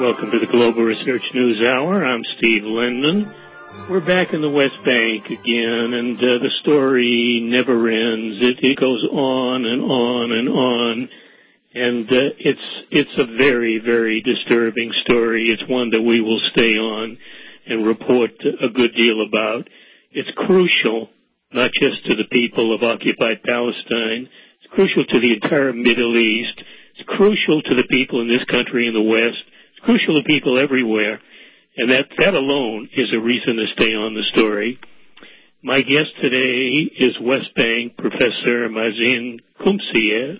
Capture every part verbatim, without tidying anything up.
Welcome to the Global Research News Hour. I'm Steve Linden. We're back in the West Bank again, and uh, the story never ends. It, it goes on and on and on, and uh, it's it's a very, very disturbing story. It's one that we will stay on and report a good deal about. It's crucial, not just to the people of occupied Palestine. It's crucial to the entire Middle East. It's crucial to the people in this country in the West. It's crucial to people everywhere. And that, that alone is a reason to stay on the story. My guest today is West Bank Professor Mazen Qumsiyeh.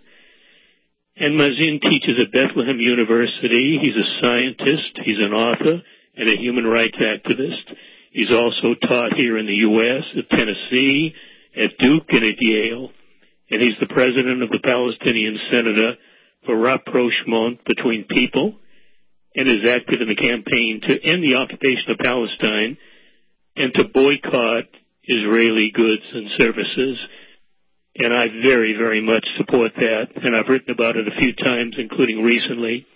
And Mazen teaches at Bethlehem University. He's a scientist, he's an author, and a human rights activist. He's also taught here in the U S, at Tennessee, at Duke, and at Yale. And he's the president of the Palestinian Center for Rapprochement Between People, and is active in the campaign to end the occupation of Palestine and to boycott Israeli goods and services. And I very, very much support that, and I've written about it a few times, including recently.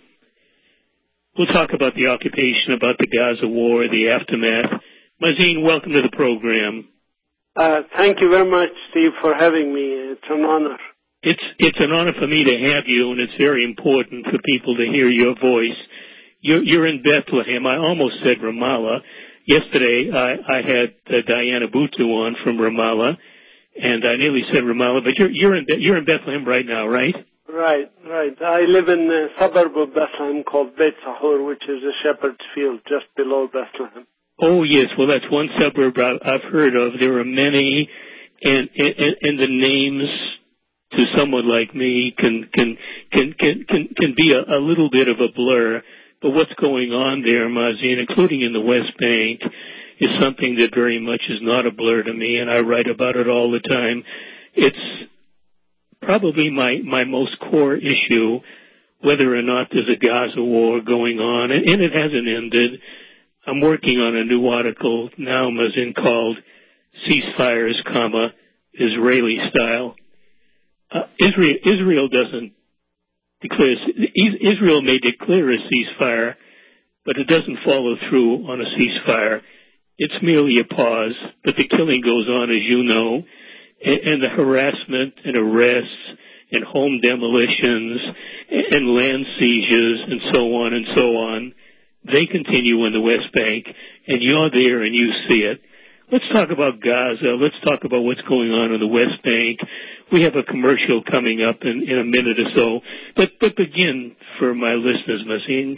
We'll talk about the occupation, about the Gaza war, the aftermath. Mazen, welcome to the program. Uh, thank you very much, Steve, for having me. It's an honor. It's, it's an honor for me to have you, and it's very important for people to hear your voice. You're, you're in Bethlehem. I almost said Ramallah. Yesterday, I, I had uh, Diana Boutou on from Ramallah, and I nearly said Ramallah, but you're, you're in, you're in Bethlehem right now, right? Right, right. I live in a suburb of Bethlehem called Beit Sahur, which is a shepherd's field just below Bethlehem. Oh, yes. Well, that's one suburb I've heard of. There are many, and, and, and the names to someone like me can, can, can, can, can, can be a, a little bit of a blur. But what's going on there, Mazen, including in the West Bank, is something that very much is not a blur to me, and I write about it all the time. It's probably my, my most core issue, whether or not there's a Gaza war going on, and, and it hasn't ended. I'm working on a new article now, Mazen, called Ceasefires, comma, Israeli Style. Uh, Israel, Israel doesn't declare, Israel may declare a ceasefire, but it doesn't follow through on a ceasefire. It's merely a pause, but the killing goes on, as you know, and, and the harassment and arrests and home demolitions and land seizures and so on and so on, they continue in the West Bank, and you're there and you see it. Let's talk about Gaza. Let's talk about what's going on in the West Bank. We have a commercial coming up in, in a minute or so. But, but begin for my listeners, Mazen.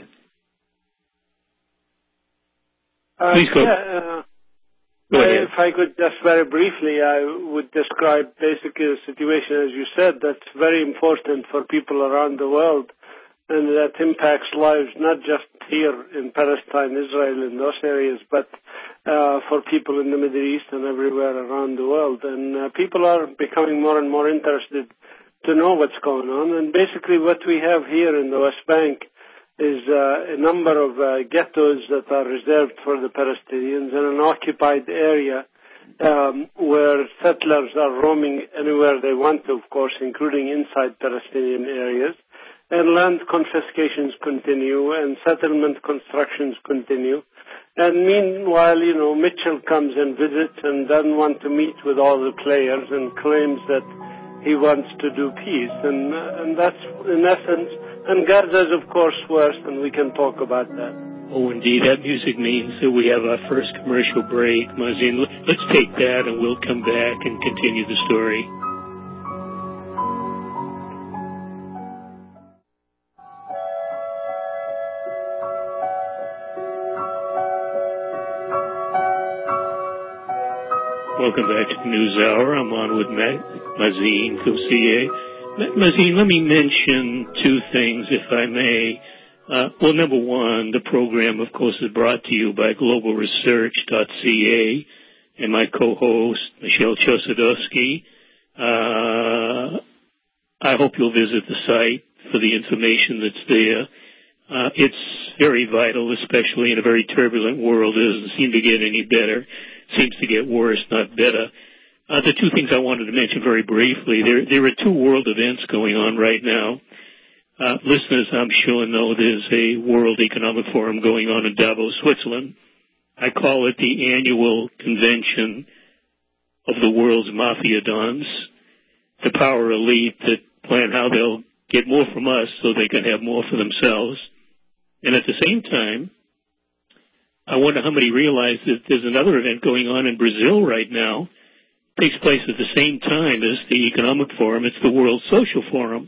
Uh, Please go. Yeah, uh, go ahead. If I could just very briefly, I would describe basically the situation, as you said, that's very important for people around the world, and that impacts lives not just here in Palestine, Israel, in those areas, but uh, for people in the Middle East and everywhere around the world. And uh, people are becoming more and more interested to know what's going on. And basically what we have here in the West Bank is uh, a number of uh, ghettos that are reserved for the Palestinians in an occupied area um, where settlers are roaming anywhere they want to, of course, including inside Palestinian areas. And land confiscations continue, and settlement constructions continue. And meanwhile, you know, Mitchell comes and visits and doesn't want to meet with all the players and claims that he wants to do peace. And, uh, and that's, in essence, and Gaza is, of course, worse, and we can talk about that. Oh, indeed. That music means that we have our first commercial break. Mazen, let's take that, and we'll come back and continue the story. Welcome back to the News Hour. I'm on with Mazen Qumsiyeh. Mazen, let me mention two things, if I may. Uh, well, number one, the program, of course, is brought to you by global research dot c a and my co-host, Michelle Chosadowski. Uh, I hope you'll visit the site for the information that's there. Uh, it's very vital, especially in a very turbulent world. It doesn't seem to get any better. Seems to get worse, not better. Uh, the two things I wanted to mention very briefly, there, there are two world events going on right now. Uh, listeners, I'm sure, know there's a World Economic Forum going on in Davos, Switzerland. I call it the annual convention of the world's mafia dons, the power elite that plan how they'll get more from us so they can have more for themselves. And at the same time, I wonder how many realize that there's another event going on in Brazil right now. It takes place at the same time as the Economic Forum. It's the World Social Forum.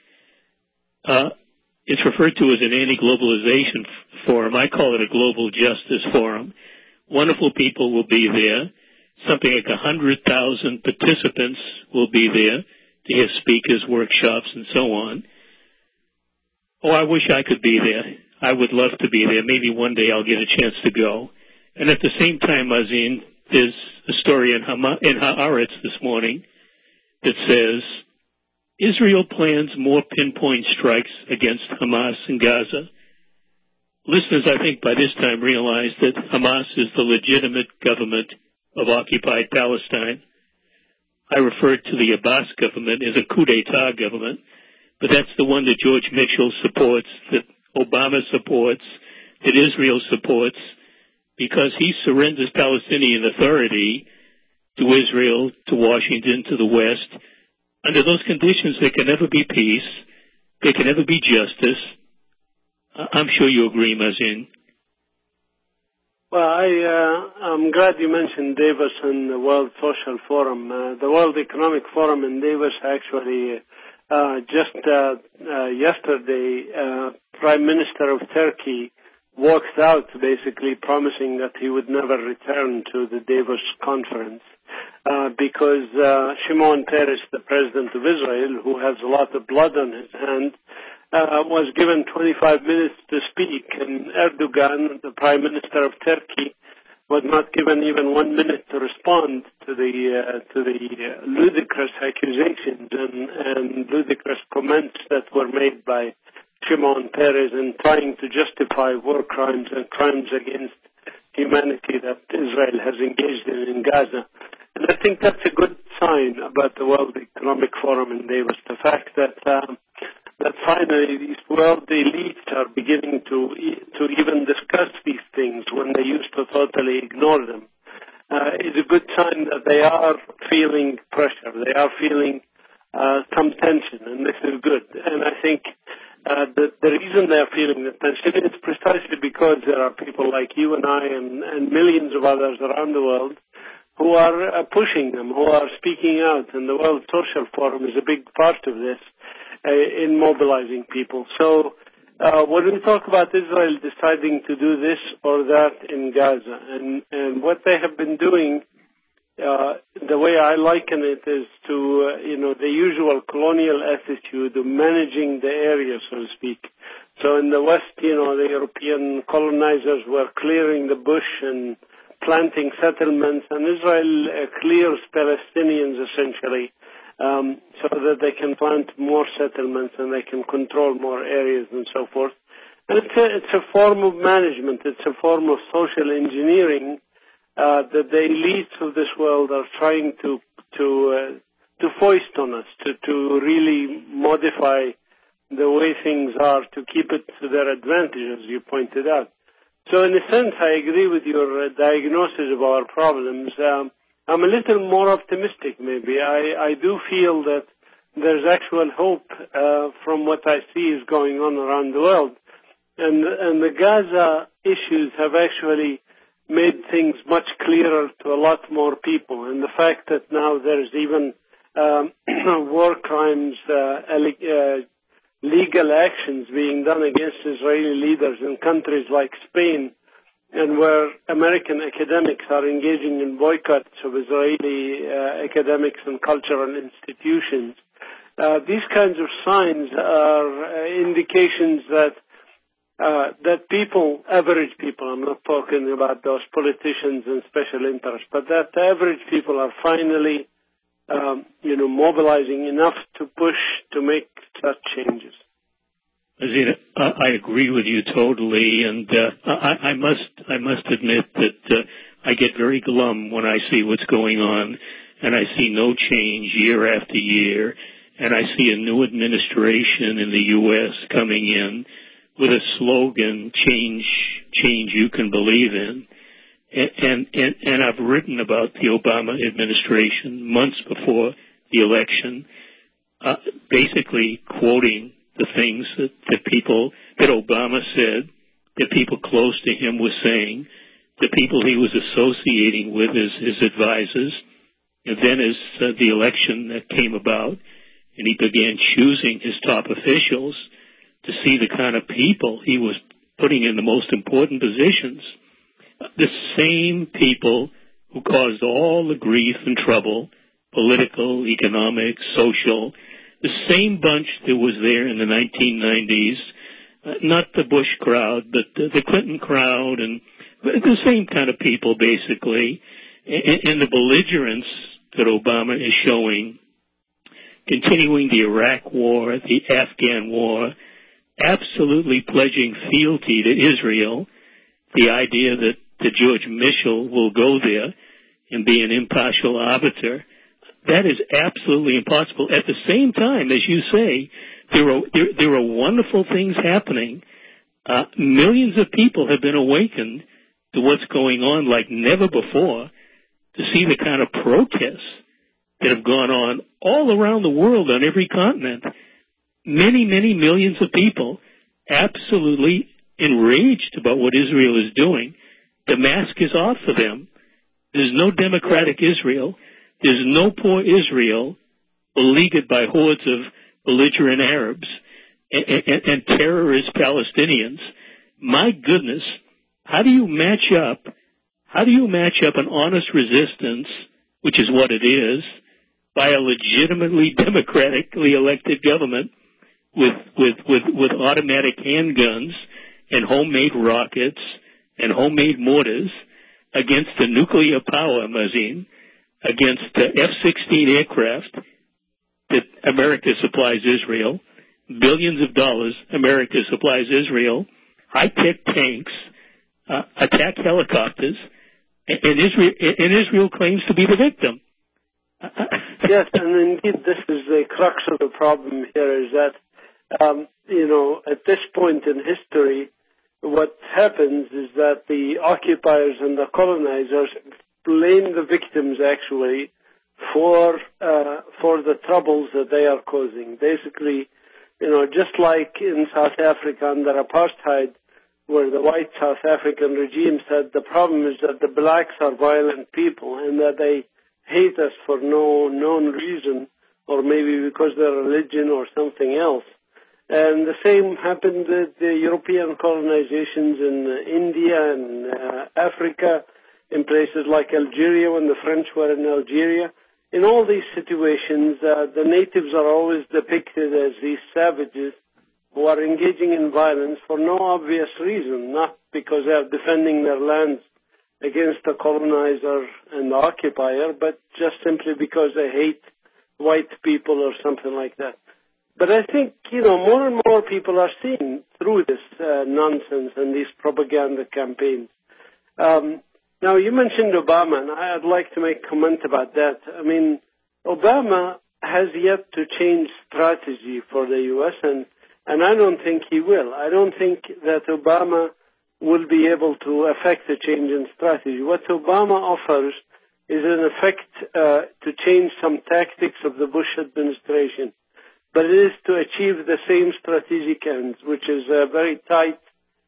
Uh, it's referred to as an anti-globalization forum. I call it a global justice forum. Wonderful people will be there. Something like one hundred thousand participants will be there to hear speakers, workshops, and so on. Oh, I wish I could be there. I would love to be there. Maybe one day I'll get a chance to go. And at the same time, Azin, there's a story in, Hama- in Haaretz this morning that says, Israel plans more pinpoint strikes against Hamas in Gaza. Listeners, I think, by this time realize that Hamas is the legitimate government of occupied Palestine. I referred to the Abbas government as a coup d'etat government, but that's the one that George Mitchell supports, that Obama supports, that Israel supports, because he surrenders Palestinian authority to Israel, to Washington, to the West. Under those conditions, there can never be peace. There can never be justice. I'm sure you agree, Mazin. Well, I, uh, I'm glad you mentioned Davos and the World Social Forum. Uh, the World Economic Forum in Davos actually, uh, just uh, uh, yesterday, uh, Prime Minister of Turkey walked out basically promising that he would never return to the Davos conference. Uh, because uh, Shimon Peres, the president of Israel, who has a lot of blood on his hand, uh, was given twenty-five minutes to speak, and Erdogan, the prime minister of Turkey, was not given even one minute to respond to the uh, to the uh, ludicrous accusations and, and ludicrous comments that were made by Shimon Peres in trying to justify war crimes and crimes against humanity that Israel has engaged in in Gaza. And I think that's a good sign about the World Economic Forum in Davos, the fact that um, that finally these world elites are beginning to to even discuss these things when they used to totally ignore them. Uh, is a good sign that they are feeling pressure, they are feeling uh, some tension, and this is good. And I think uh, the, the reason they are feeling the tension is precisely because there are people like you and I and, and millions of others around the world who are uh, pushing them, who are speaking out, and the World Social Forum is a big part of this uh, in mobilizing people. So uh, when we talk about Israel deciding to do this or that in Gaza, and, and what they have been doing, uh, the way I liken it is to, uh, you know, the usual colonial attitude of managing the area, so to speak. So in the West, you know, the European colonizers were clearing the bush and planting settlements, and Israel uh, clears Palestinians essentially um, so that they can plant more settlements and they can control more areas and so forth. And it's a, it's a form of management. It's a form of social engineering uh, that the elites of this world are trying to to uh, to foist on us, to, to really modify the way things are to keep it to their advantage, as you pointed out. So in a sense, I agree with your uh, diagnosis of our problems. Um, I'm a little more optimistic, maybe. I, I do feel that there's actual hope uh, from what I see is going on around the world. And, and the Gaza issues have actually made things much clearer to a lot more people. And the fact that now there's even um, war crimes, uh, uh, legal actions being done against Israeli leaders in countries like Spain, and where American academics are engaging in boycotts of Israeli uh, academics and cultural institutions. Uh, these kinds of signs are uh, indications that uh, that people, average people, I'm not talking about those politicians and special interests, but that the average people are finally Um, you know, mobilizing enough to push to make such changes. Azina, I agree with you totally, and uh, I, I must I must admit that uh, I get very glum when I see what's going on, and I see no change year after year, and I see a new administration in the U S coming in with a slogan, change, change you can believe in. And, and, and, and I've written about the Obama administration months before the election, uh, basically quoting the things that, that people, that Obama said, that people close to him were saying, the people he was associating with as his advisors. And then as uh, the election that came about, and he began choosing his top officials to see the kind of people he was putting in the most important positions, the same people who caused all the grief and trouble, political, economic, social, the same bunch that was there in the nineteen nineties, uh, not the Bush crowd, but the, the Clinton crowd, and the same kind of people, basically, and, and the belligerence that Obama is showing, continuing the Iraq war, the Afghan war, absolutely pledging fealty to Israel, the idea that, that George Mitchell will go there and be an impartial arbiter, that is absolutely impossible. At the same time, as you say, there are, there, there are wonderful things happening. Uh, millions of people have been awakened to what's going on like never before, to see the kind of protests that have gone on all around the world on every continent. Many, many millions of people absolutely enraged about what Israel is doing. The mask is off for them. There's no democratic Israel. There's no poor Israel beleaguered by hordes of belligerent Arabs and, and, and terrorist Palestinians. My goodness, how do you match up, how do you match up an honest resistance, which is what it is, by a legitimately democratically elected government with, with, with, with automatic handguns and homemade rockets and homemade mortars against the nuclear power, Mazin, against the F sixteen aircraft that America supplies Israel, billions of dollars America supplies Israel, high-tech tanks, uh, attack helicopters, and, and, Israel, and Israel claims to be the victim. Yes, and indeed this is the crux of the problem here, is that, um, you know, at this point in history, what happens is that the occupiers and the colonizers blame the victims, actually, for uh, for the troubles that they are causing. Basically, you know, just like in South Africa under apartheid, where the white South African regime said the problem is that the blacks are violent people and that they hate us for no known reason, or maybe because of their religion or something else. And the same happened with the European colonizations in uh, India and uh, Africa, in places like Algeria when the French were in Algeria. In all these situations, uh, the natives are always depicted as these savages who are engaging in violence for no obvious reason, not because they are defending their lands against the colonizer and the occupier, but just simply because they hate white people or something like that. But I think, you know, more and more people are seeing through this uh, nonsense and these propaganda campaigns. Um, now, you mentioned Obama, and I'd like to make a comment about that. I mean, Obama has yet to change strategy for the U S, and, and I don't think he will. I don't think that Obama will be able to affect a change in strategy. What Obama offers is, in effect, uh, to change some tactics of the Bush administration. But it is to achieve the same strategic ends, which is a very tight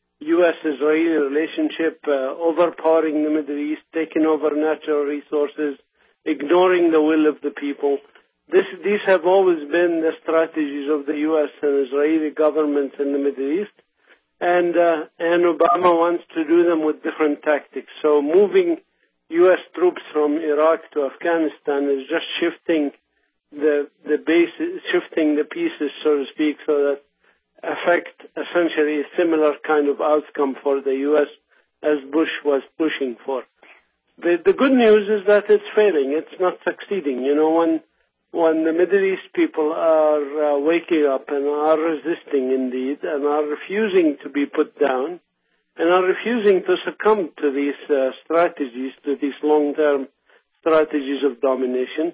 U S Israeli relationship, uh, overpowering the Middle East, taking over natural resources, ignoring the will of the people. This, these have always been the strategies of the U S and Israeli governments in the Middle East, and uh, and Obama wants to do them with different tactics. So moving U S troops from Iraq to Afghanistan is just shifting the the bases, shifting the pieces, so to speak, so that affect essentially a similar kind of outcome for the U S as Bush was pushing for. The, the good news is that it's failing. It's not succeeding. You know, when when the Middle East people are uh, waking up and are resisting indeed and are refusing to be put down and are refusing to succumb to these uh, strategies, to these long-term strategies of domination,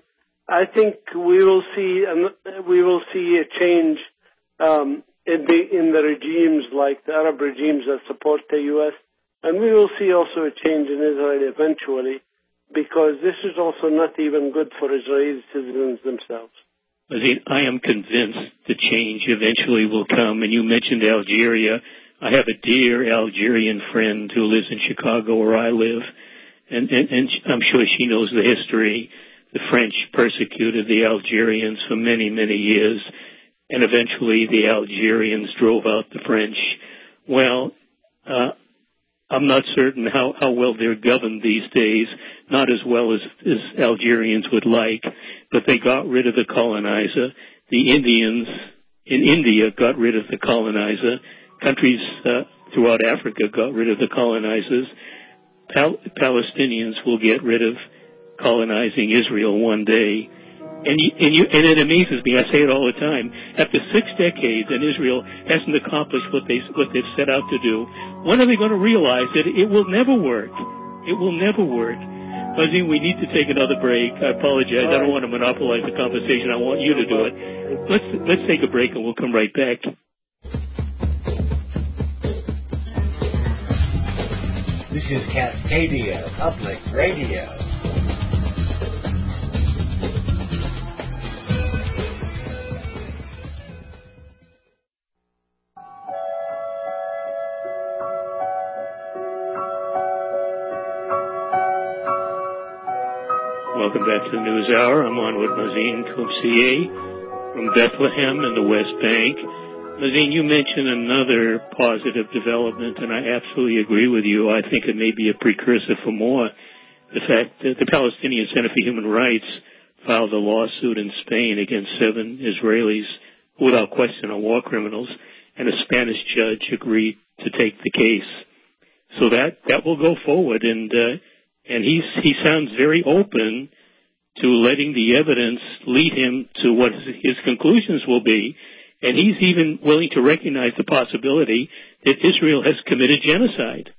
I think we will see we will see a change um, in the in the regimes like the Arab regimes that support the U S, and we will see also a change in Israel eventually, because this is also not even good for Israeli citizens themselves. I am convinced the change eventually will come. And you mentioned Algeria. I have a dear Algerian friend who lives in Chicago where I live, and, and, and I'm sure she knows the history. The French persecuted the Algerians for many, many years, and eventually the Algerians drove out the French. Well, uh, I'm not certain how, how well they're governed these days, not as well as, as Algerians would like, but they got rid of the colonizer. The Indians in India got rid of the colonizer. Countries uh, throughout Africa got rid of the colonizers. Pal- Palestinians will get rid of colonizing Israel one day. And, you, and, you, and it amazes me, I say it all the time, after six decades and Israel hasn't accomplished what, they, what they've set out to do, when are they going to realize that it will never work? It will never work. Fuzzy, we need to take another break. I apologize. I don't want to monopolize the conversation. I want you to do it. Let's, let's take a break and we'll come right back. This is Cascadia Public Radio. Welcome back to the News Hour. I'm on with Mazin Kumsiye from Bethlehem in the West Bank. Mazin, you mentioned another positive development, and I absolutely agree with you. I think it may be a precursor for more. The fact that the Palestinian Center for Human Rights filed a lawsuit in Spain against seven Israelis who, without question, are war criminals, and a Spanish judge agreed to take the case. So that, that will go forward, and uh, and he's, he sounds very open to letting the evidence lead him to what his conclusions will be. And he's even willing to recognize the possibility that Israel has committed genocide.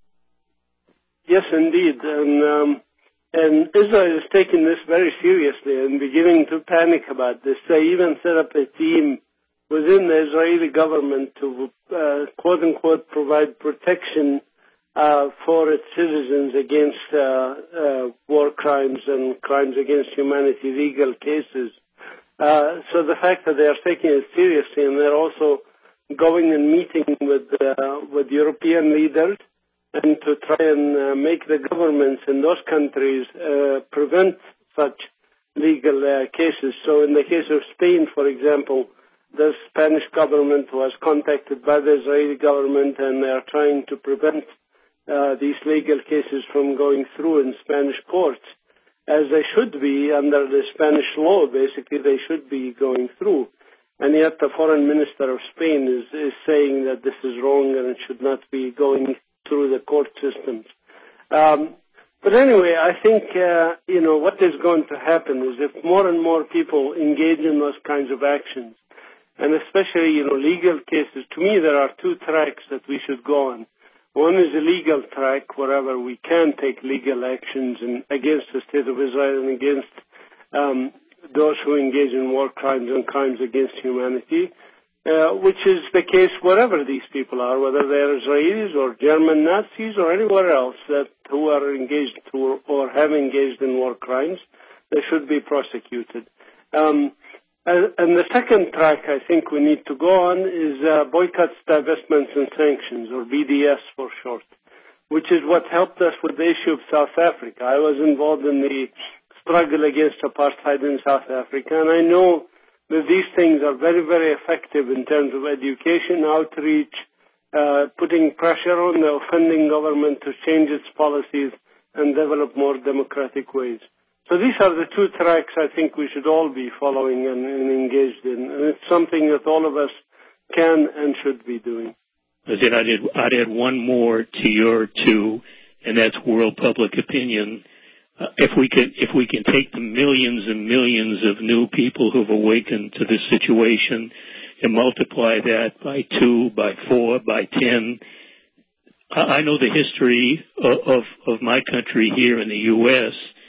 Yes, indeed. And, um, and Israel is taking this very seriously and beginning to panic about this. They even set up a team within the Israeli government to, uh, quote-unquote, provide protection Uh, for its citizens against uh, uh, war crimes and crimes against humanity, legal cases. Uh, so the fact that they are taking it seriously, and they're also going and meeting with uh, with European leaders and to try and uh, make the governments in those countries uh, prevent such legal uh, cases. So in the case of Spain, for example, the Spanish government was contacted by the Israeli government, and they are trying to prevent Uh, these legal cases from going through in Spanish courts, as they should be under the Spanish law. Basically, they should be going through. And yet the foreign minister of Spain is, is saying that this is wrong and it should not be going through the court systems. Um, but anyway, I think, uh, you know, what is going to happen is if more and more people engage in those kinds of actions, and especially, you know, legal cases, to me there are two tracks that we should go on. One is a legal track, wherever we can take legal actions in, against the State of Israel and against um, those who engage in war crimes and crimes against humanity, uh, which is the case wherever these people are, whether they're Israelis or German Nazis or anywhere else that who are engaged to, or have engaged in war crimes. They should be prosecuted. Um, And, and the second track I think we need to go on is uh, boycotts, divestments, and sanctions, or B D S for short, which is what helped us with the issue of South Africa. I was involved in the struggle against apartheid in South Africa, and I know that these things are very, very effective in terms of education, outreach, uh, putting pressure on the offending government to change its policies and develop more democratic ways. So these are the two tracks I think we should all be following and, and engaged in. And it's something that all of us can and should be doing. I did, I'd, add, I'd add one more to your two, and that's world public opinion. Uh, if we can, if we can take the millions and millions of new people who've awakened to this situation and multiply that by two, by four, by ten, I, I know the history of, of, of my country here in the U S,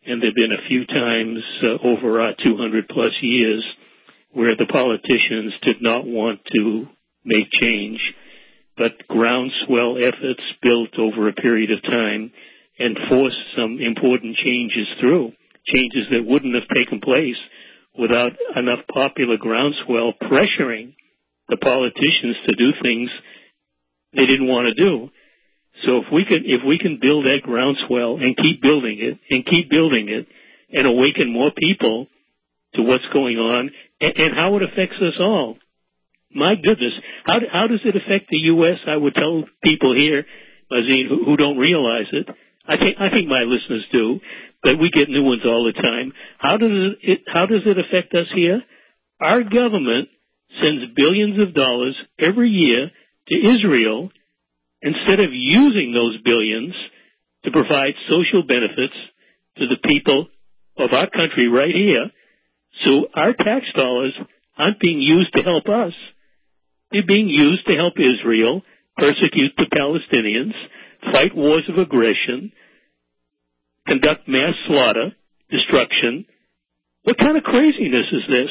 and there have been a few times uh, over our two hundred plus years where the politicians did not want to make change, but groundswell efforts built over a period of time and forced some important changes through, changes that wouldn't have taken place without enough popular groundswell pressuring the politicians to do things they didn't want to do. So if we can, if we can build that groundswell and keep building it and keep building it and awaken more people to what's going on and, and how it affects us all. My goodness, how how does it affect the U S? I would tell people here, Mazin, who, who don't realize it. I think I think my listeners do, but we get new ones all the time. How does it how does it affect us here? Our government sends billions of dollars every year to Israel instead of using those billions to provide social benefits to the people of our country right here. So our tax dollars aren't being used to help us. They're being used to help Israel persecute the Palestinians, fight wars of aggression, conduct mass slaughter, destruction. What kind of craziness is this?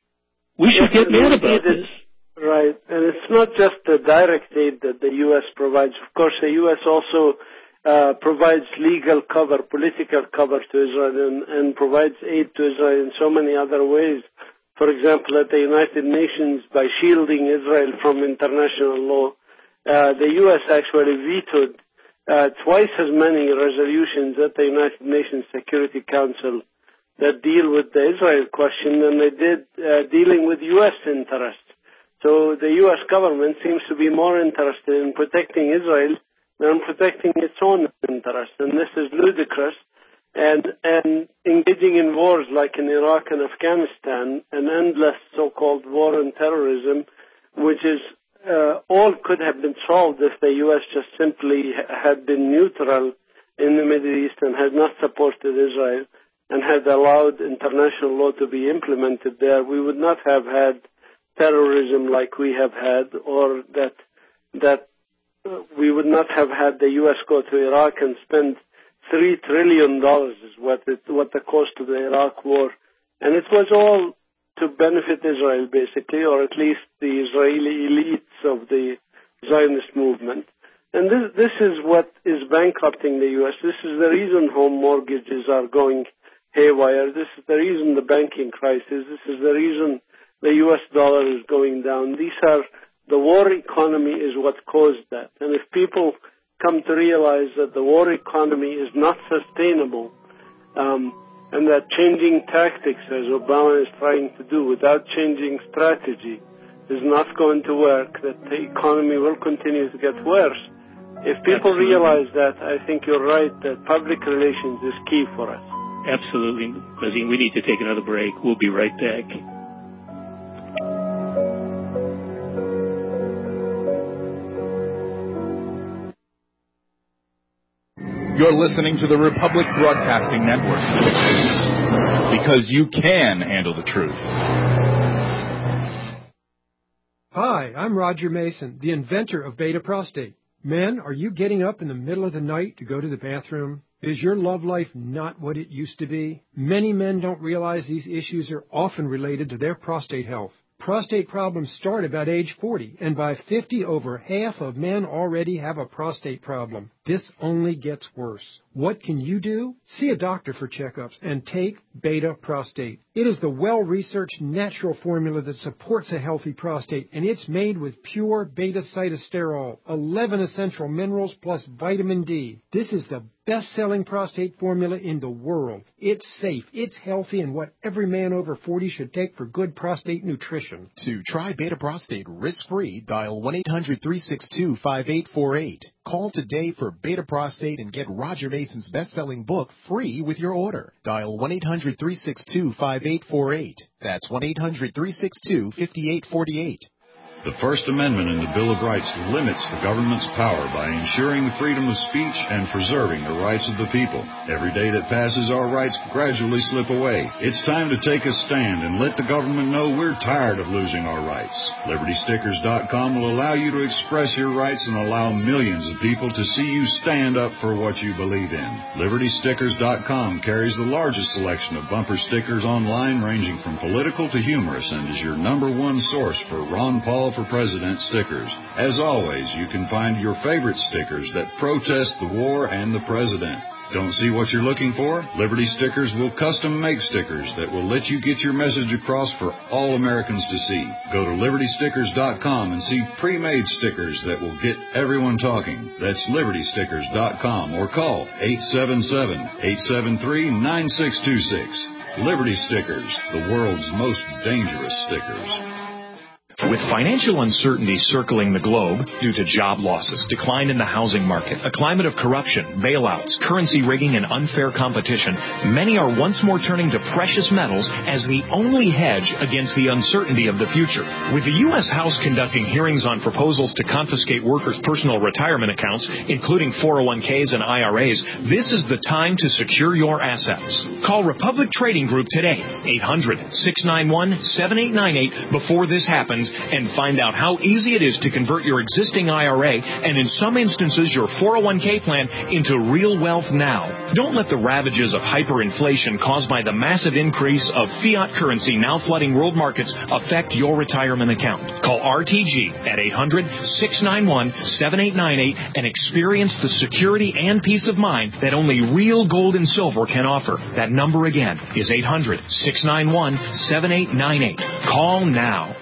We should get mad about this. Right, and it's not just the direct aid that the U S provides. Of course, the U S also uh, provides legal cover, political cover to Israel, and, and provides aid to Israel in so many other ways. For example, at the United Nations, by shielding Israel from international law, uh, the U S actually vetoed uh, twice as many resolutions at the United Nations Security Council that deal with the Israel question than they did uh, dealing with U S interests. So the U S government seems to be more interested in protecting Israel than protecting its own interests, and this is ludicrous. And, and engaging in wars like in Iraq and Afghanistan, an endless so-called war on terrorism, which is uh, all could have been solved if the U S just simply had been neutral in the Middle East and had not supported Israel and had allowed international law to be implemented there. We would not have had terrorism like we have had, or that that uh, we would not have had the U S go to Iraq and spend three trillion dollars is what it, what the cost of the Iraq war, and it was all to benefit Israel basically, or at least the Israeli elites of the Zionist movement. And this this is what is bankrupting the U S. This is the reason home mortgages are going haywire. This is the reason the banking crisis. This is the reason the U S dollar is going down. These are, the war economy is what caused that. And if people come to realize that the war economy is not sustainable, um, and that changing tactics, as Obama is trying to do, without changing strategy, is not going to work, that the economy will continue to get worse. If people Absolutely. realize that, I think you're right, that public relations is key for us. Absolutely. Mazin, we need to take another break. We'll be right back. You're listening to the Republic Broadcasting Network, because you can handle the truth. Hi, I'm Roger Mason, the inventor of Beta Prostate. Men, are you getting up in the middle of the night to go to the bathroom? Is your love life not what it used to be? Many men don't realize these issues are often related to their prostate health. Prostate problems start about age forty, and by fifty, over half of men already have a prostate problem. This only gets worse. What can you do? See a doctor for checkups and take Beta Prostate. It is the well-researched natural formula that supports a healthy prostate, and it's made with pure beta-cytosterol, eleven essential minerals plus vitamin D. This is the best-selling prostate formula in the world. It's safe, it's healthy, and what every man over forty should take for good prostate nutrition. To try Beta Prostate risk-free, dial one eight hundred three six two five eight four eight. Call today for Beta Prostate and get Roger Mason's best-selling book free with your order. Dial one eight hundred three six two five eight four eight. That's one eight hundred three six two five eight four eight. The First Amendment in the Bill of Rights limits the government's power by ensuring the freedom of speech and preserving the rights of the people. Every day that passes, our rights gradually slip away. It's time to take a stand and let the government know we're tired of losing our rights. Liberty Stickers dot com will allow you to express your rights and allow millions of people to see you stand up for what you believe in. Liberty Stickers dot com carries the largest selection of bumper stickers online, ranging from political to humorous, and is your number one source for Ron Paul for President stickers. As always, you can find your favorite stickers that protest the war and the president. Don't see what you're looking for? Liberty Stickers will custom make stickers that will let you get your message across for all Americans to see. Go to Liberty Stickers dot com and see pre-made stickers that will get everyone talking. That's Liberty Stickers dot com or call eight seven seven, eight seven three, nine six two six. Liberty Stickers, the world's most dangerous stickers. With financial uncertainty circling the globe due to job losses, decline in the housing market, a climate of corruption, bailouts, currency rigging, and unfair competition, many are once more turning to precious metals as the only hedge against the uncertainty of the future. With the U S House conducting hearings on proposals to confiscate workers' personal retirement accounts, including four oh one k's and I R A's, this is the time to secure your assets. Call Republic Trading Group today, eight hundred, six nine one, seven eight nine eight, before this happens, and find out how easy it is to convert your existing I R A and, in some instances, your four oh one k plan into real wealth now. Don't let the ravages of hyperinflation caused by the massive increase of fiat currency now flooding world markets affect your retirement account. Call R T G at eight hundred, six nine one, seven eight nine eight and experience the security and peace of mind that only real gold and silver can offer. That number again is eight hundred, six nine one, seven eight nine eight. Call now.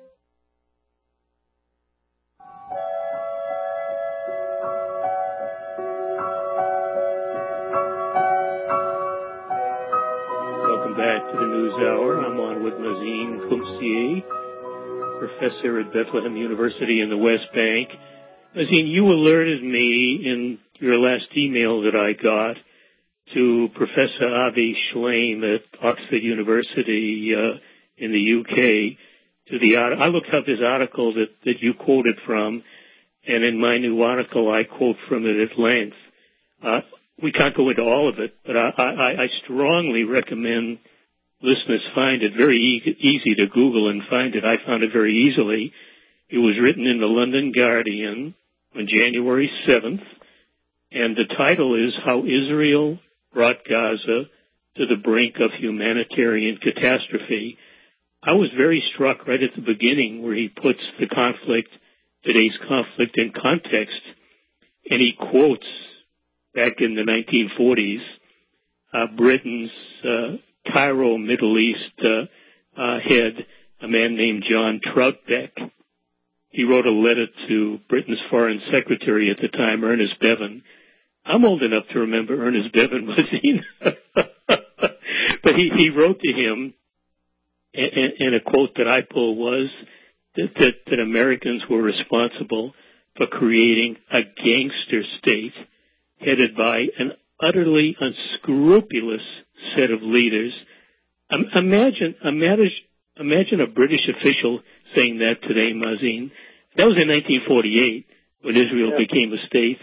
Back to the News Hour. I'm on with Mazin Kumsier, professor at Bethlehem University in the West Bank. Mazin, you alerted me in your last email that I got to Professor Avi Shlaim at Oxford University uh, in the U K. To the I looked up his article that, that you quoted from, and in my new article I quote from it at length. Uh, We can't go into all of it, but I, I, I strongly recommend listeners find it. Very e- easy to Google and find it. I found it very easily. It was written in the London Guardian on January seventh, and the title is How Israel Brought Gaza to the Brink of Humanitarian Catastrophe. I was very struck right at the beginning where he puts the conflict, today's conflict, in context, and he quotes back in the nineteen forties, uh, Britain's uh, Cairo Middle East uh, uh, head, a man named John Troutbeck. He wrote a letter to Britain's Foreign Secretary at the time, Ernest Bevin. I'm old enough to remember Ernest Bevin, was he? But he, he wrote to him, and, and a quote that I pulled was that, that, that Americans were responsible for creating a gangster state headed by an utterly unscrupulous set of leaders. Um, imagine, imagine, imagine a British official saying that today, Mazin. That was in nineteen forty-eight when Israel yeah. became a state.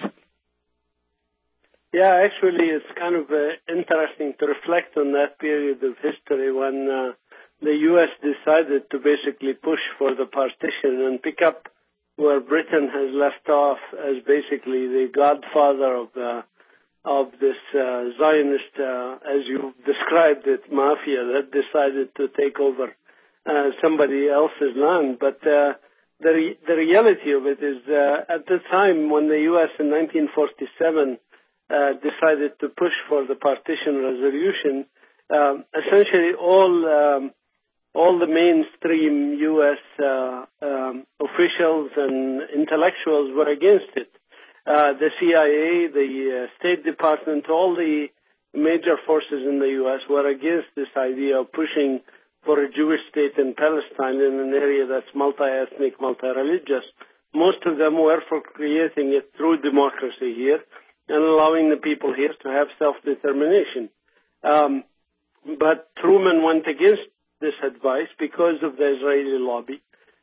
Yeah, actually, it's kind of uh, interesting to reflect on that period of history when uh, the U S decided to basically push for the partition and pick up where Britain has left off as basically the godfather of the of this uh, Zionist, uh, as you described it, mafia that decided to take over uh, somebody else's land. But uh, the re- the reality of it is, uh, at the time when the U S in nineteen forty-seven uh, decided to push for the partition resolution, um, essentially all um, all the mainstream U S uh, um, officials and intellectuals were against it. Uh, the C I A, the uh, State Department, all the major forces in the U S were against this idea of pushing for a Jewish state in Palestine in an area that's multi-ethnic, multi-religious. Most of them were for creating it through democracy here and allowing the people here to have self-determination. Um, but Truman went against this advice because of the Israeli lobby.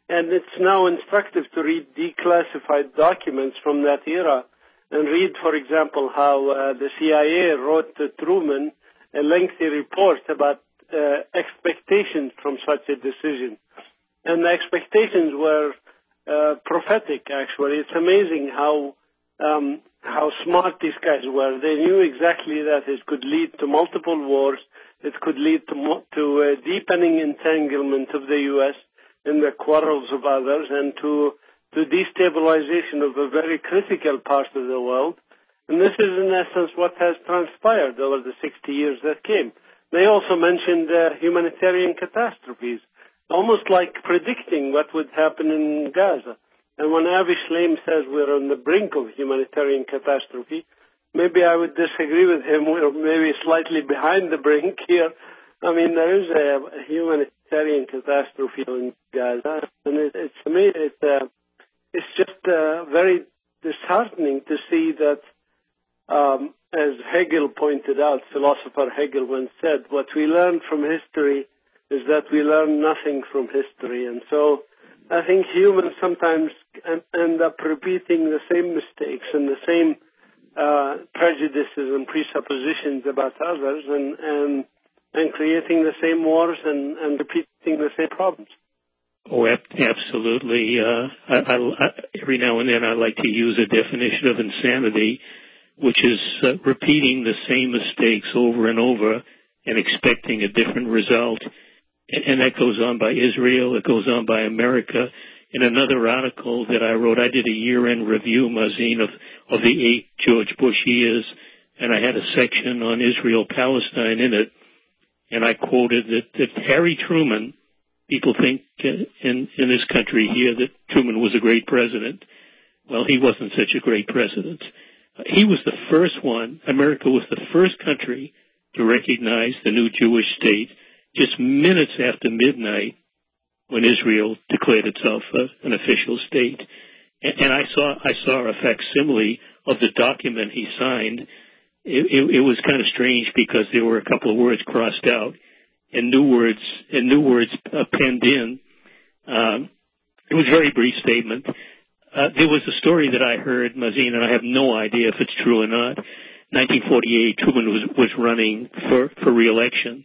And it's now instructive to read declassified documents from that era and read, for example, how uh, the C I A wrote to Truman a lengthy report about uh, expectations from such a decision. And the expectations were uh, prophetic, actually. It's amazing how um, how smart these guys were. They knew exactly that it could lead to multiple wars. It could lead to, mo- to a deepening entanglement of the U S in the quarrels of others and to, to destabilization of a very critical part of the world. And this is, in essence, what has transpired over the sixty years that came. They also mentioned uh, humanitarian catastrophes, almost like predicting what would happen in Gaza. And when Avi Shlaim says we're on the brink of humanitarian catastrophe, maybe I would disagree with him. We're maybe slightly behind the brink here. I mean, there is a, a humanitarian catastrophe in Gaza, and it, it's it's, uh, it's just uh, very disheartening to see that, um, as Hegel pointed out, philosopher Hegel once said, what we learn from history is that we learn nothing from history. And so I think humans sometimes end up repeating the same mistakes and the same uh, prejudices and presuppositions about others and, and, and creating the same wars and, and repeating the same problems. Oh, absolutely. Uh, I, I, I, every now and then I like to use a definition of insanity, which is uh, repeating the same mistakes over and over and expecting a different result. And that goes on by Israel. It goes on by America. In another article that I wrote, I did a year-end review, Mazin, of, of the eight George Bush years, and I had a section on Israel-Palestine in it, and I quoted that, that Harry Truman, people think in, in this country here that Truman was a great president. Well, he wasn't such a great president. He was the first one, America was the first country to recognize the new Jewish state just minutes after midnight when Israel declared itself uh, an official state. And, and I saw I saw a facsimile of the document he signed. It, it, it was kind of strange because there were a couple of words crossed out and new words and new words uh, penned in. Um, it was a very brief statement. Uh, there was a story that I heard, Mazin, and I have no idea if it's true or not. nineteen forty-eight, Truman was, was running for, for re-election.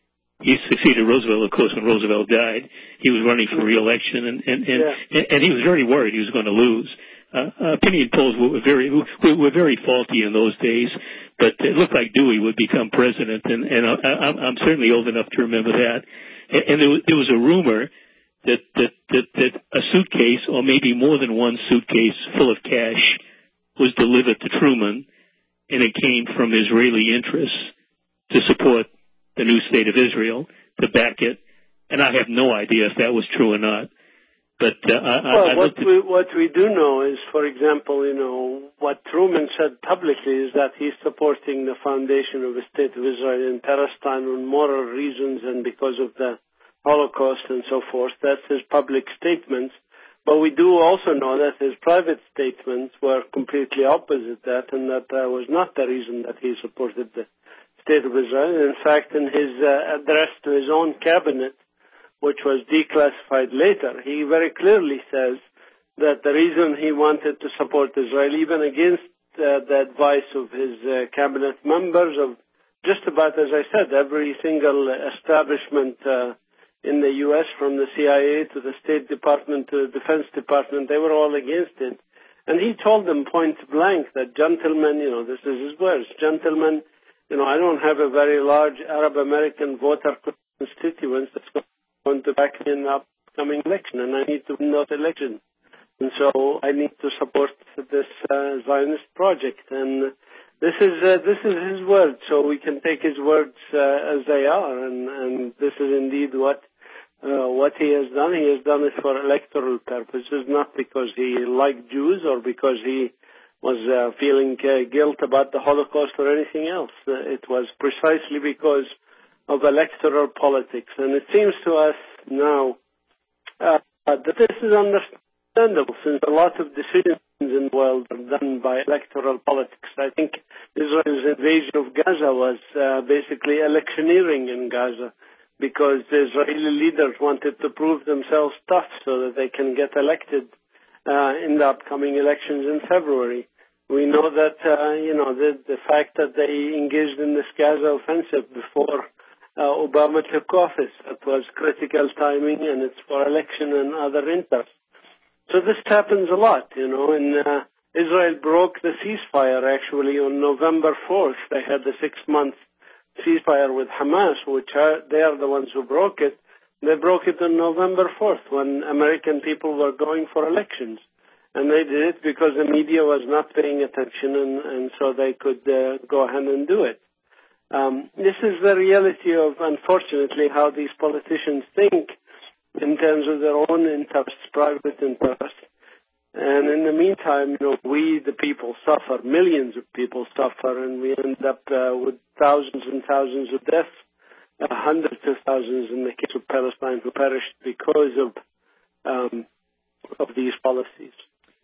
He succeeded Roosevelt, of course, when Roosevelt died. He was running for re-election, and, and, and, yeah. and, and he was very worried he was going to lose. Uh, opinion polls were very were very faulty in those days, but it looked like Dewey would become president, and, and I, I'm certainly old enough to remember that. And, and there, was, there was a rumor that, that, that, that a suitcase, or maybe more than one suitcase full of cash, was delivered to Truman, and it came from Israeli interests to support the new state of Israel, to back it. And I have no idea if that was true or not. But uh, I, well, I what at... we what we do know is, for example, you know, what Truman said publicly is that he's supporting the foundation of the state of Israel in Palestine on moral reasons and because of the Holocaust and so forth. That's his public statements. But we do also know that his private statements were completely opposite that, and that uh, was not the reason that he supported the state of Israel. In fact, in his uh, address to his own cabinet, which was declassified later, he very clearly says that the reason he wanted to support Israel, even against uh, the advice of his uh, cabinet members, of just about, as I said, every single establishment uh, in the U S, from the C I A to the State Department to the Defense Department, they were all against it. And he told them point blank that, gentlemen, you know, this is his words, gentlemen, you know, I don't have a very large Arab American voter constituents that's going to back me in the upcoming election, and I need to win that election. And so I need to support this uh, Zionist project. And this is uh, this is his word, so we can take his words uh, as they are. And, and this is indeed what uh, what he has done. He has done it for electoral purposes, not because he liked Jews or because he was uh, feeling uh, guilt about the Holocaust or anything else. Uh, it was precisely because of electoral politics. And it seems to us now uh, that this is understandable, since a lot of decisions in the world are done by electoral politics. I think Israel's invasion of Gaza was uh, basically electioneering in Gaza. because the Israeli leaders wanted to prove themselves tough so that they can get elected uh, in the upcoming elections in February. We know that, uh, you know, the, the fact that they engaged in this Gaza offensive before uh, Obama took office, that was critical timing, and it's for election and other interests. So this happens a lot, you know, and uh, Israel broke the ceasefire actually on November fourth. They had the six-month ceasefire with Hamas, which are, they are the ones who broke it. They broke it on November fourth when American people were going for elections. And they did it because the media was not paying attention, and, and so they could uh, go ahead and do it. Um, this is the reality of, unfortunately, how these politicians think in terms of their own interests, private interests. And in the meantime, you know, we, the people, suffer. Millions of people suffer, and we end up uh, with thousands and thousands of deaths, uh, hundreds of thousands in the case of Palestine who perished because of um, of these policies.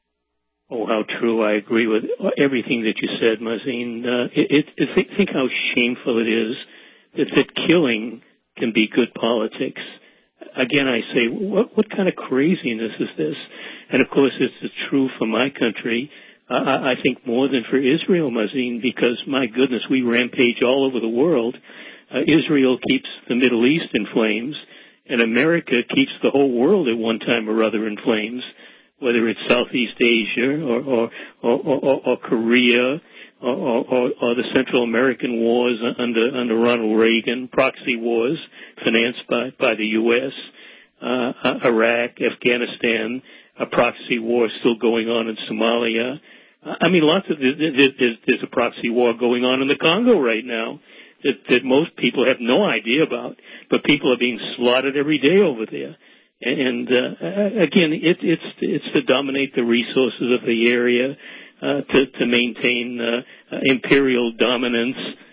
Oh, how true. I agree with everything that you said, Mazin. Uh, it, it, think, think how shameful it is that, that killing can be good politics. Again, I say, what, what kind of craziness is this? And, of course, it's true for my country. Uh, I, I think more than for Israel, Mazin, because, my goodness, we rampage all over the world. Uh, Israel keeps the Middle East in flames, and America keeps the whole world at one time or other in flames, whether it's Southeast Asia or or, or, or, or Korea or, or, or the Central American wars under under Ronald Reagan, proxy wars financed by, by the U S, uh, Iraq, Afghanistan, a proxy war still going on in Somalia. I mean, lots of there's, there's a proxy war going on in the Congo right now that, that most people have no idea about, but people are being slaughtered every day over there. And uh, again, it, it's it's to dominate the resources of the area, uh, to to maintain uh, imperial dominance.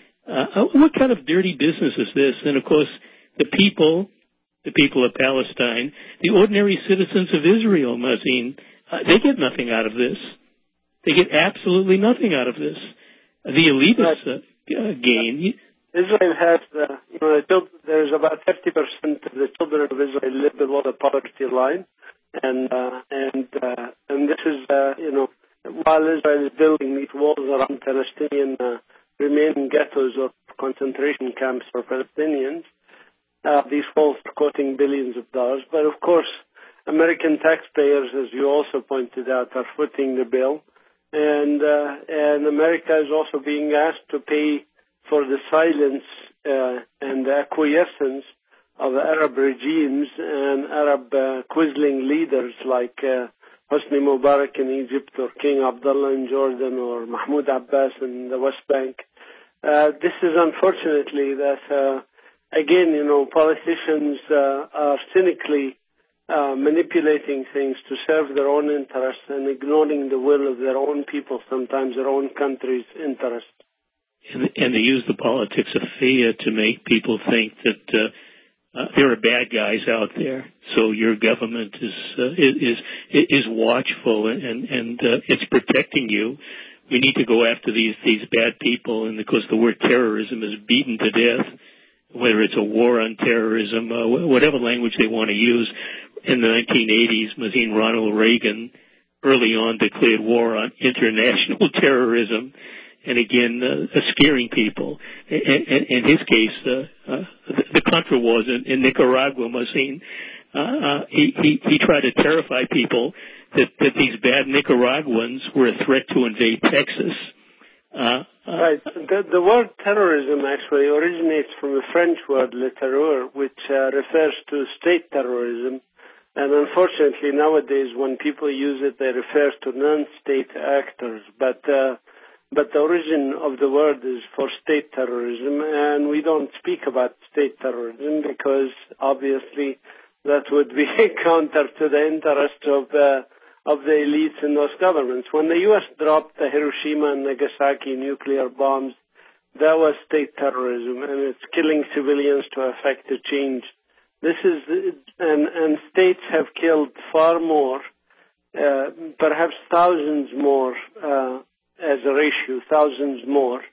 Uh, what kind of dirty business is this? And of course, the people, the people of Palestine, the ordinary citizens of Israel, Mazin, uh, they get nothing out of this. They get absolutely nothing out of this. The elitists uh, gain. Israel has, uh, you know, there's about fifty percent of the children of Israel live below the poverty line, and uh, and uh, and this is, uh, you know, while Israel is building these walls around Palestinian uh, remaining ghettos or concentration camps for Palestinians, uh, these walls are costing billions of dollars. But of course, American taxpayers, as you also pointed out, are footing the bill, and uh, and America is also being asked to pay for the silence uh, and the acquiescence of Arab regimes and Arab uh, quisling leaders like uh, Hosni Mubarak in Egypt or King Abdullah in Jordan or Mahmoud Abbas in the West Bank. Uh, this is unfortunately that, uh, again, you know, politicians uh, are cynically uh, manipulating things to serve their own interests and ignoring the will of their own people, sometimes their own country's interests. And, and they use the politics of fear to make people think that uh, uh, there are bad guys out there. So your government is uh, is is watchful and and uh, it's protecting you. We need to go after these these bad people, and of course the word terrorism is beaten to death. Whether it's a war on terrorism, uh, whatever language they want to use. In the nineteen eighties, Mazin, Ronald Reagan early on declared war on international terrorism. And again, uh, scaring people. In, in, in his case, uh, uh, the, the Contra wars in, in Nicaragua, Mazin, uh, uh, he, he, he tried to terrify people that, that these bad Nicaraguans were a threat to invade Texas. Uh, uh, right. The, the word terrorism actually originates from the French word le terreur, which uh, refers to state terrorism. And unfortunately, nowadays, when people use it, they refer to non-state actors. But uh, But the origin of the word is for state terrorism, and we don't speak about state terrorism because obviously that would be counter to the interest of uh, of the elites in those governments. When the U S dropped the Hiroshima and Nagasaki nuclear bombs, that was state terrorism, and it's killing civilians to effect a change. This is, and, and states have killed far more, uh, perhaps thousands more, uh, as a ratio, thousands more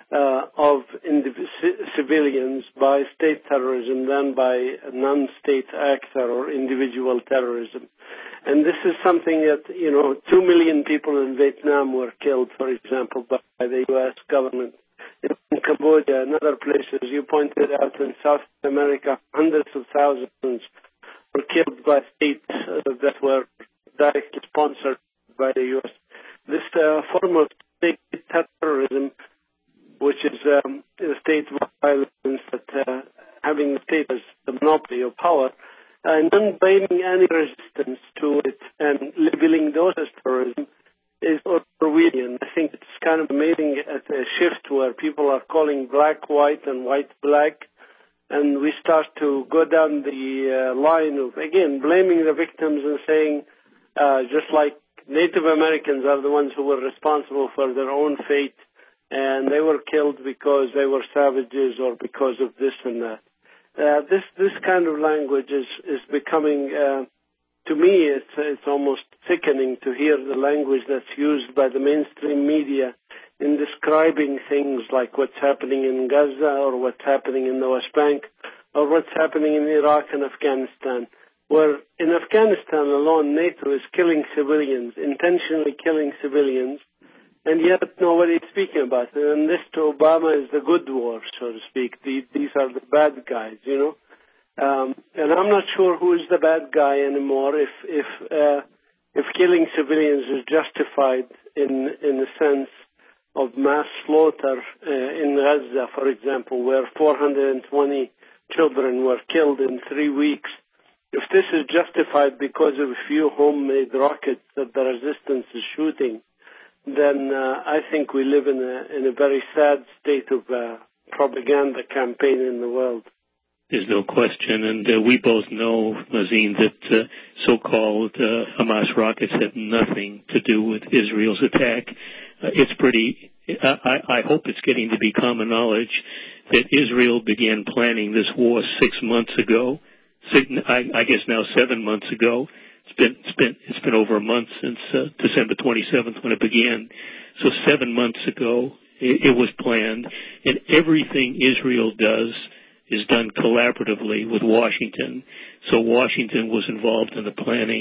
uh, of indiv- civilians by state terrorism than by a non-state actor or individual terrorism. And this is something that, you know, two million people in Vietnam were killed, for example, by the U S government. In Cambodia and other places, you pointed out in South America, hundreds of thousands were killed by states uh, that were directly sponsored by the U S. This uh, form of state terrorism, which is um, state violence, that uh, having the state as the monopoly of power, and then blaming any resistance to it and labeling those as terrorism, is Orwellian. I think it's kind of amazing at a shift where people are calling black white and white black, and we start to go down the uh, line of, again, blaming the victims and saying, uh, just like Native Americans are the ones who were responsible for their own fate, and they were killed because they were savages or because of this and that. Uh, this this kind of language is, is becoming... Uh, To me, it's, it's almost sickening to hear the language that's used by the mainstream media in describing things like what's happening in Gaza or what's happening in the West Bank or what's happening in Iraq and Afghanistan, where in Afghanistan alone, NATO is killing civilians, intentionally killing civilians, and yet nobody is speaking about it. And this to Obama is the good war, so to speak. These, these are the bad guys, you know. Um, and I'm not sure who is the bad guy anymore. If if uh, if killing civilians is justified in in the sense of mass slaughter uh, in Gaza, for example, where four hundred twenty children were killed in three weeks, if this is justified because of a few homemade rockets that the resistance is shooting, then uh, I think we live in a in a very sad state of uh, propaganda campaign in the world. There's no question, and uh, we both know, Mazin, that uh, so-called uh, Hamas rockets had nothing to do with Israel's attack. Uh, it's pretty, I, I hope it's getting to be common knowledge that Israel began planning this war six months ago, six, I, I guess now seven months ago. It's been, it's been, it's been over a month since uh, December twenty-seventh when it began. So seven months ago, it, it was planned, and everything Israel does is done collaboratively with Washington. So Washington was involved in the planning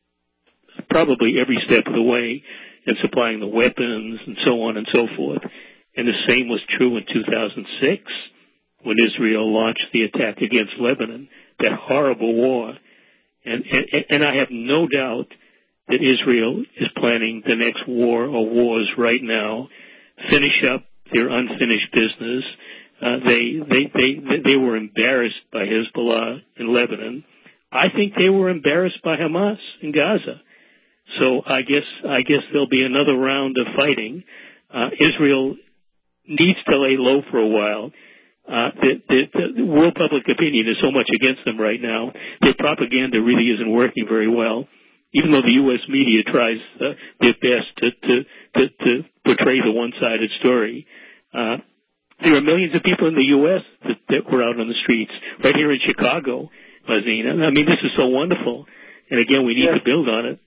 probably every step of the way and supplying the weapons and so on and so forth. And the same was true in two thousand six when Israel launched the attack against Lebanon, that horrible war. And, and, and I have no doubt that Israel is planning the next war or wars right now, finish up their unfinished business. Uh, they, they, they, they were embarrassed by Hezbollah in Lebanon. I think they were embarrassed by Hamas in Gaza. So I guess, I guess there'll be another round of fighting. Uh, Israel needs to lay low for a while. Uh, the, the, the world public opinion is so much against them right now. Their propaganda really isn't working very well, even though the U S media tries uh, their best to, to, to, to portray the one-sided story. Uh, There are millions of people in the U S that, that were out on the streets, right here in Chicago, Mazina. I mean, this is so wonderful. And again, we need yes. to build on it.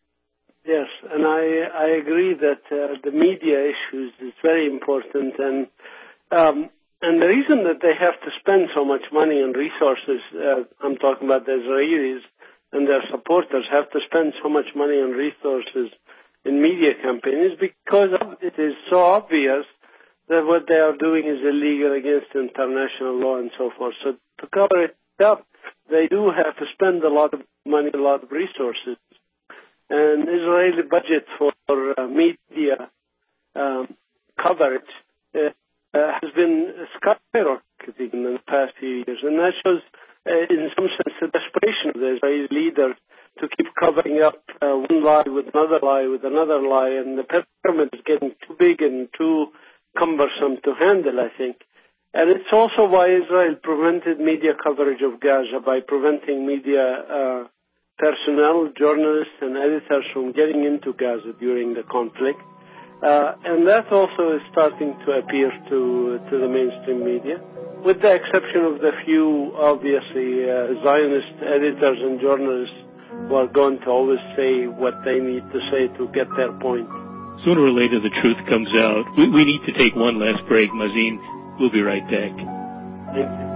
Yes, and I I agree that uh, the media issues is very important. And um, and the reason that they have to spend so much money and resources, uh, I'm talking about the Israelis and their supporters, have to spend so much money and resources in media campaigns because it is so obvious that what they are doing is illegal against international law and so forth. So to cover it up, they do have to spend a lot of money, a lot of resources. And Israeli budget for uh, media um, coverage uh, uh, has been skyrocketing in the past few years. And that shows, uh, in some sense, the desperation of the Israeli leaders to keep covering up uh, one lie with another lie with another lie. And the pyramid is getting too big and too cumbersome to handle, I think. And it's also why Israel prevented media coverage of Gaza by preventing media uh, personnel, journalists, and editors from getting into Gaza during the conflict. Uh, and that also is starting to appear to to the mainstream media, with the exception of the few, obviously, uh, Zionist editors and journalists who are going to always say what they need to say to get their point. sooner or later the truth comes out. We, we need to take one last break, Mazin. We'll be right back. Thank you.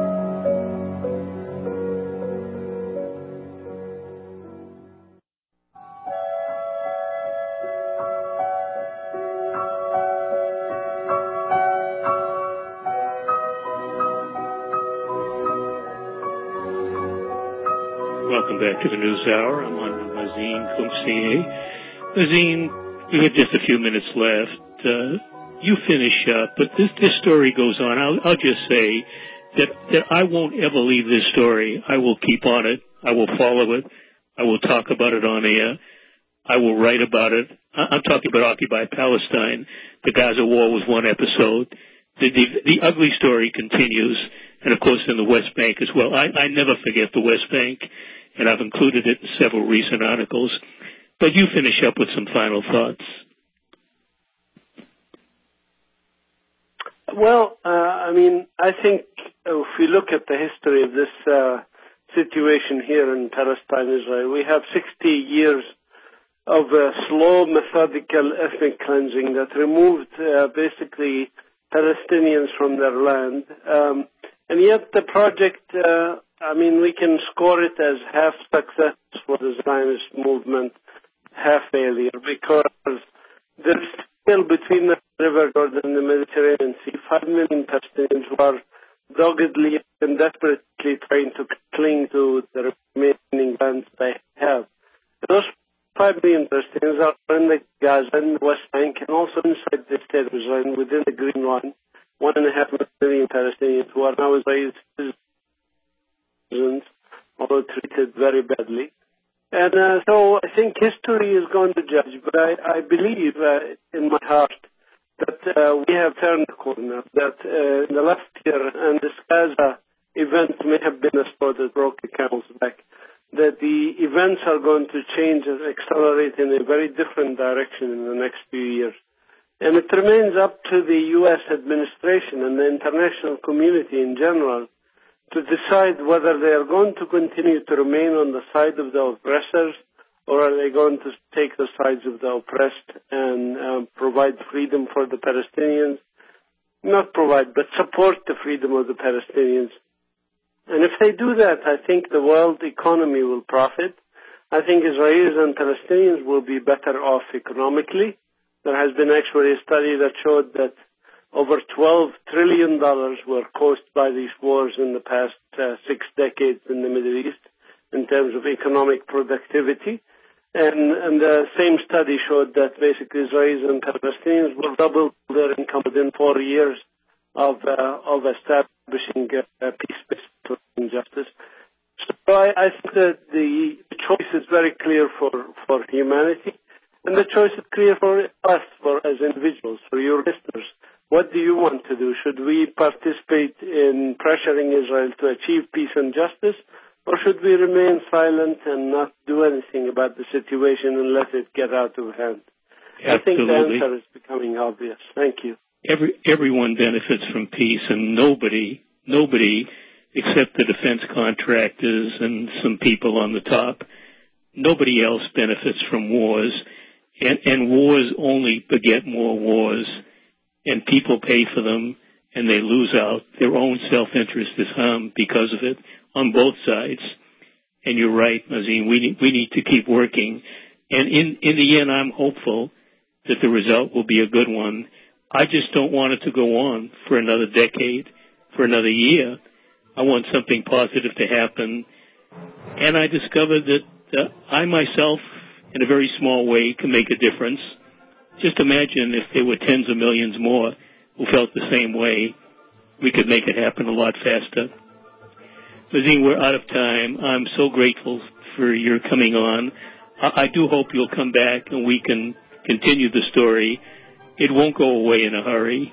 Welcome back to the News Hour. I'm on with Mazin Kumsiye. Mazin, we have just a few minutes left. Uh, you finish up, but this, this story goes on. I'll, I'll just say that, that I won't ever leave this story. I will keep on it. I will follow it. I will talk about it on air. I will write about it. I'm talking about Occupy Palestine. The Gaza War was one episode. The, the, the ugly story continues, and of course in the West Bank as well. I, I never forget the West Bank, and I've included it in several recent articles. But you finish up with some final thoughts. Well, uh, I mean, I think if we look at the history of this uh, situation here in Palestine, Israel, we have sixty years of uh, slow, methodical ethnic cleansing that removed uh, basically Palestinians from their land. Um, and yet the project, uh, I mean, we can score it as half success for the Zionist movement, half failure, because there's still between the River Jordan and the Mediterranean Sea, five million Palestinians who are doggedly and desperately trying to cling to the remaining lands they have. Those five million Palestinians are in the Gaza and the West Bank and also inside the state of Israel within the Green Line. One and a half million Palestinians who are now Israeli citizens, although treated very badly. And uh, so I think history is going to judge, but I, I believe uh, in my heart that uh, we have turned the corner, that uh, in the last year, and this Gaza event may have been a straw that broke the camel's back, that the events are going to change and accelerate in a very different direction in the next few years. And it remains up to the U S administration and the international community in general to decide whether they are going to continue to remain on the side of the oppressors or are they going to take the sides of the oppressed and um, provide freedom for the Palestinians. Not provide, but support the freedom of the Palestinians. And if they do that, I think the world economy will profit. I think Israelis and Palestinians will be better off economically. There has been actually a study that showed that over twelve trillion dollars were caused by these wars in the past uh, six decades in the Middle East in terms of economic productivity. And, and the same study showed that basically Israelis and Palestinians will double their income within four years of, uh, of establishing uh, peace-based justice. So I, I think that the choice is very clear for, for humanity. And the choice is clear for us, for as individuals, for your listeners. What do you want to do? Should we participate in pressuring Israel to achieve peace and justice, or should we remain silent and not do anything about the situation and let it get out of hand? Absolutely. I think the answer is becoming obvious. Thank you. Every, everyone benefits from peace, and nobody, nobody except the defense contractors and some people on the top, nobody else benefits from wars. And, and wars only beget more wars, and people pay for them, and they lose out. Their own self-interest is harmed because of it on both sides. And you're right, Mazin, we need, we need to keep working. And in, in the end, I'm hopeful that the result will be a good one. I just don't want it to go on for another decade, for another year. I want something positive to happen. And I discovered that uh, I myself, in a very small way, can make a difference. Just imagine if there were tens of millions more who felt the same way, we could make it happen a lot faster. Mazin, we're out of time. I'm so grateful for your coming on. I, I do hope you'll come back and we can continue the story. It won't go away in a hurry.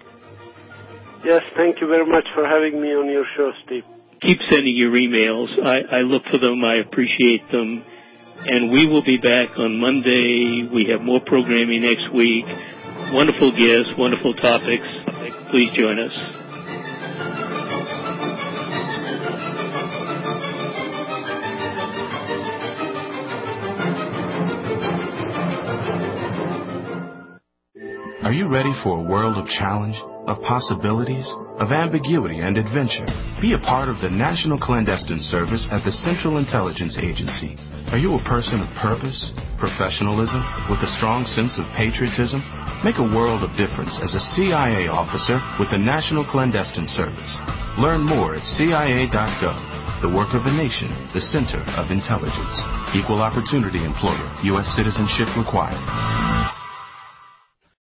Yes, thank you very much for having me on your show, Steve. Keep sending your emails. I, I look for them. I appreciate them. And we will be back on Monday. We have more programming next week. Wonderful guests, wonderful topics. Please join us. Are you ready for a world of challenge, of possibilities, of ambiguity and adventure? Be a part of the National Clandestine Service at the Central Intelligence Agency. Are you a person of purpose, professionalism, with a strong sense of patriotism? Make a world of difference as a C I A officer with the National Clandestine Service. Learn more at C I A dot gov. The work of a nation, the center of intelligence. Equal opportunity employer. U S citizenship required.